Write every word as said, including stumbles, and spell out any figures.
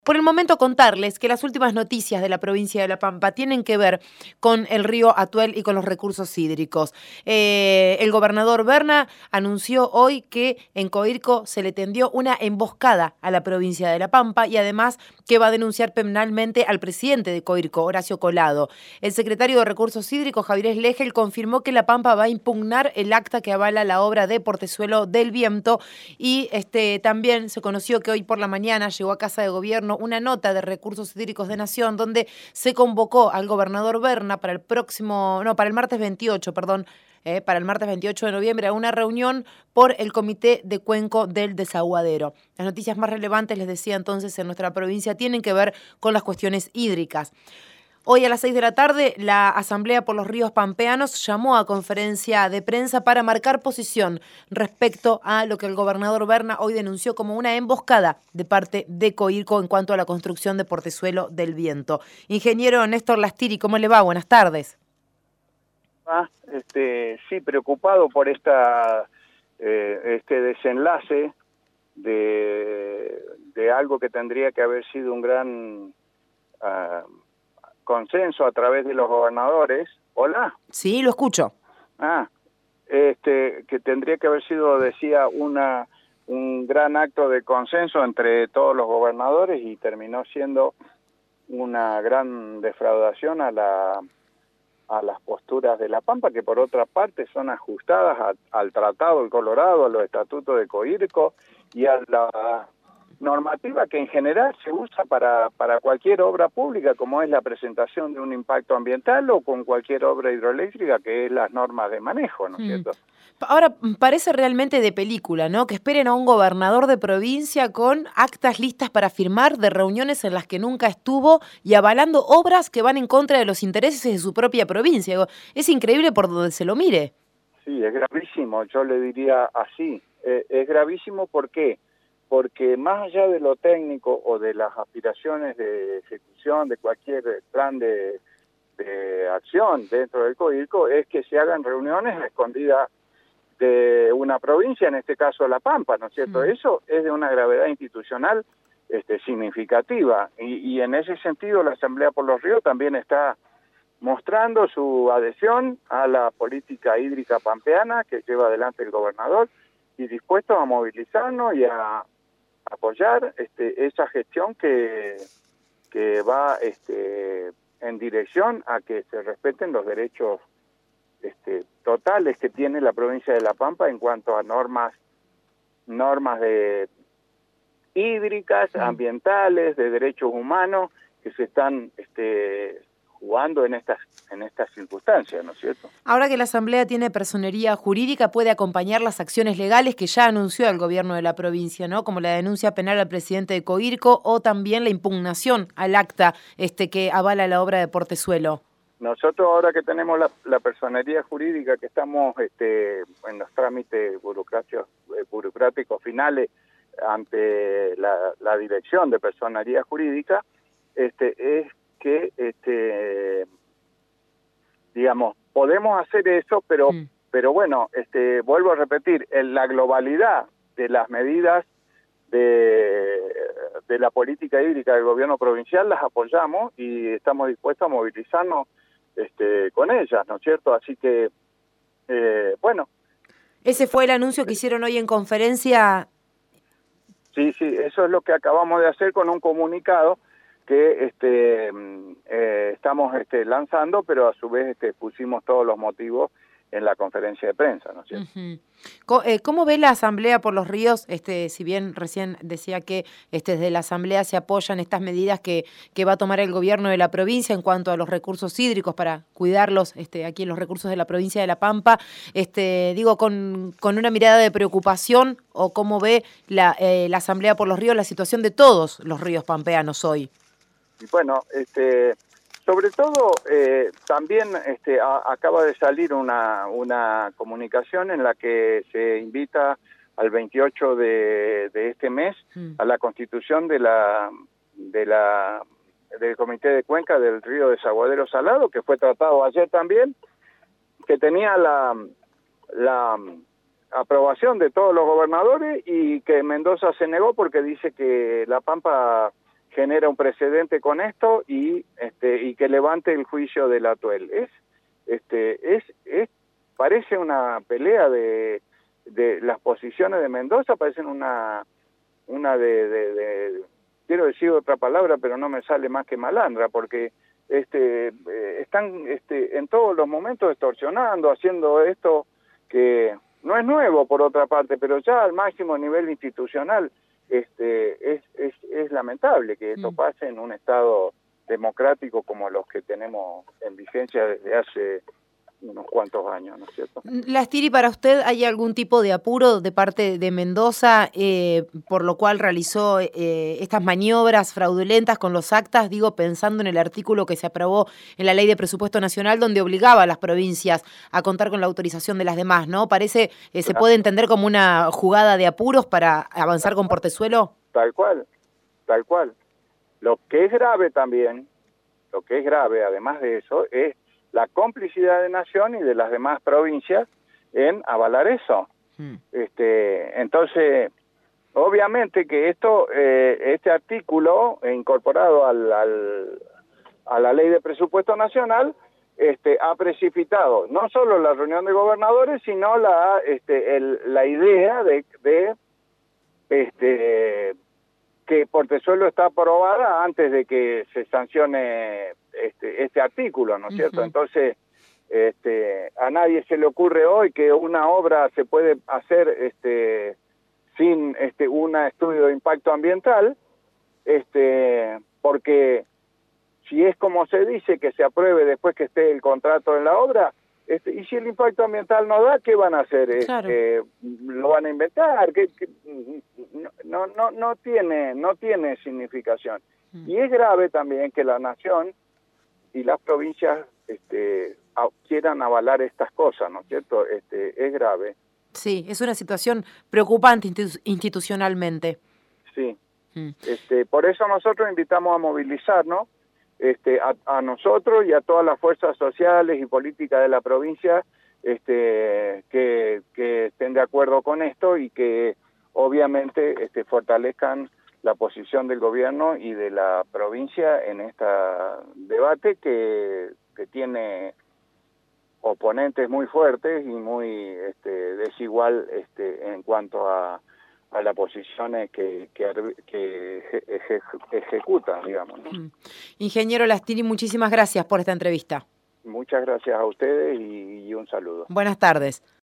Por el momento contarles que las últimas noticias de la provincia de La Pampa tienen que ver con el río Atuel y con los recursos hídricos. Eh, el gobernador Berna anunció hoy que en Coirco se le tendió una emboscada a la provincia de La Pampa y además que va a denunciar penalmente al presidente de Coirco, Horacio Colado. El secretario de Recursos Hídricos, Javier Schlegel, confirmó que La Pampa va a impugnar el acta que avala la obra de Portezuelo del Viento y este, también se conoció que hoy por la mañana llegó a Casa de Gobierno una nota de Recursos Hídricos de Nación donde se convocó al gobernador Berna para el próximo, no, para el martes veintiocho, perdón, eh, para el martes veintiocho de noviembre a una reunión por el Comité de Cuenco del Desaguadero. Las noticias más relevantes, les decía entonces, en nuestra provincia tienen que ver con las cuestiones hídricas. Hoy a las seis de la tarde, la Asamblea por los Ríos Pampeanos llamó a conferencia de prensa para marcar posición respecto a lo que el gobernador Berna hoy denunció como una emboscada de parte de Coirco en cuanto a la construcción de Portezuelo del Viento. Ingeniero Néstor Lastiri, ¿cómo le va? Buenas tardes. Ah, este, sí, preocupado por esta eh, este desenlace de, de algo que tendría que haber sido un gran uh, consenso a través de los gobernadores. Hola. Sí, lo escucho. Ah, este, que tendría que haber sido, decía, una un gran acto de consenso entre todos los gobernadores y terminó siendo una gran defraudación a la a las posturas de La Pampa, que por otra parte son ajustadas a, al Tratado del Colorado, a los estatutos de Coirco y a la normativa que en general se usa para, para cualquier obra pública, como es la presentación de un impacto ambiental o con cualquier obra hidroeléctrica, que es las normas de manejo, ¿no es cierto? Ahora, parece realmente de película, ¿no? Que esperen a un gobernador de provincia con actas listas para firmar de reuniones en las que nunca estuvo y avalando obras que van en contra de los intereses de su propia provincia. Es increíble por donde se lo mire. Sí, es gravísimo, yo le diría así. Eh, es gravísimo, ¿por qué? Porque más allá de lo técnico o de las aspiraciones de ejecución de cualquier plan de, de acción dentro del Coirco, es que se hagan reuniones escondidas de una provincia, en este caso La Pampa, ¿no es cierto? Mm. Eso es de una gravedad institucional este, significativa y, y en ese sentido la Asamblea por los Ríos también está mostrando su adhesión a la política hídrica pampeana que lleva adelante el gobernador y dispuesto a movilizarnos y a apoyar este, esa gestión que, que va este, en dirección a que se respeten los derechos este, totales que tiene la provincia de La Pampa en cuanto a normas normas de hídricas, ambientales, de derechos humanos que se están este, jugando en estas en estas circunstancias, ¿no es cierto? Ahora que la Asamblea tiene personería jurídica, puede acompañar las acciones legales que ya anunció el gobierno de la provincia, ¿no? Como la denuncia penal al presidente de Coirco o también la impugnación al acta este que avala la obra de Portezuelo. Nosotros ahora que tenemos la, la personería jurídica, que estamos este, en los trámites burocráticos, burocráticos finales ante la, la dirección de personería jurídica, este, es que, este, digamos, podemos hacer eso, pero, mm. pero bueno, este, vuelvo a repetir, en la globalidad de las medidas de, de la política hídrica del gobierno provincial las apoyamos y estamos dispuestos a movilizarnos Este, con ellas, ¿no es cierto? Así que, eh, bueno. ¿Ese fue el anuncio que hicieron hoy en conferencia? Sí, sí, eso es lo que acabamos de hacer con un comunicado que este, eh, estamos este, lanzando, pero a su vez este, pusimos todos los motivos en la conferencia de prensa, ¿no es cierto? Uh-huh. ¿Cómo ve la Asamblea por los Ríos? Este, si bien recién decía que este, desde la Asamblea se apoyan estas medidas que, que va a tomar el gobierno de la provincia en cuanto a los recursos hídricos para cuidarlos este, aquí en los recursos de la provincia de La Pampa, este, digo, con, con una mirada de preocupación, o cómo ve la, eh, la Asamblea por los Ríos la situación de todos los ríos pampeanos hoy. Bueno, este... Sobre todo, eh, también este, a, acaba de salir una, una comunicación en la que se invita al veintiocho de, de este mes mm. a la constitución de la, de la, del Comité de Cuenca del Río Desaguadero Salado, que fue tratado ayer también, que tenía la, la aprobación de todos los gobernadores y que Mendoza se negó porque dice que La Pampa genera un precedente con esto y este y que levante el juicio del Atuel. Es este es es parece una pelea de de las posiciones de Mendoza, parecen una una de, de, de quiero decir otra palabra, pero no me sale más que malandra, porque este eh, están este en todos los momentos extorsionando, haciendo esto que no es nuevo por otra parte, pero ya al máximo nivel institucional. Este es, es, es lamentable que esto pase en un estado democrático como los que tenemos en vigencia desde hace unos cuantos años, ¿no es cierto? Lastiri, ¿para usted hay algún tipo de apuro de parte de Mendoza, eh, por lo cual realizó eh, estas maniobras fraudulentas con los actas? Digo, pensando en el artículo que se aprobó en la Ley de Presupuesto Nacional, donde obligaba a las provincias a contar con la autorización de las demás, ¿no? Parece, eh, ¿se puede entender como una jugada de apuros para avanzar con Portezuelo? Tal cual, tal cual. Lo que es grave también, lo que es grave, además de eso, es la complicidad de Nación y de las demás provincias en avalar eso. Hmm. Este, entonces, obviamente que esto, eh, este artículo incorporado al, al, a la Ley de Presupuesto Nacional, este, ha precipitado no solo la reunión de gobernadores, sino la, este, el, la idea de, de este, que Portezuelo está aprobada antes de que se sancione este, este artículo, ¿no es cierto? Uh-huh. Entonces, este, a nadie se le ocurre hoy que una obra se puede hacer este, sin este, un estudio de impacto ambiental, este, porque si es como se dice, que se apruebe después que esté el contrato en la obra, este, y si el impacto ambiental no da, ¿qué van a hacer? Claro. Este, ¿Lo van a inventar? ¿Qué, qué? No, no, no tiene, no tiene significación. Mm. Y es grave también que la Nación y las provincias este, a, quieran avalar estas cosas, ¿no es cierto? Este, es grave. Sí, es una situación preocupante institu- institucionalmente. Sí. Mm. Este, por eso nosotros invitamos a movilizarnos, este, a, a nosotros y a todas las fuerzas sociales y políticas de la provincia este, que, que estén de acuerdo con esto y que obviamente este, fortalezcan la posición del gobierno y de la provincia en este debate que, que tiene oponentes muy fuertes y muy este, desigual este, en cuanto a, a las posiciones que, que, que eje, ejecutan, digamos, ¿no? Ingeniero Lastiri, muchísimas gracias por esta entrevista. Muchas gracias a ustedes y, y un saludo. Buenas tardes.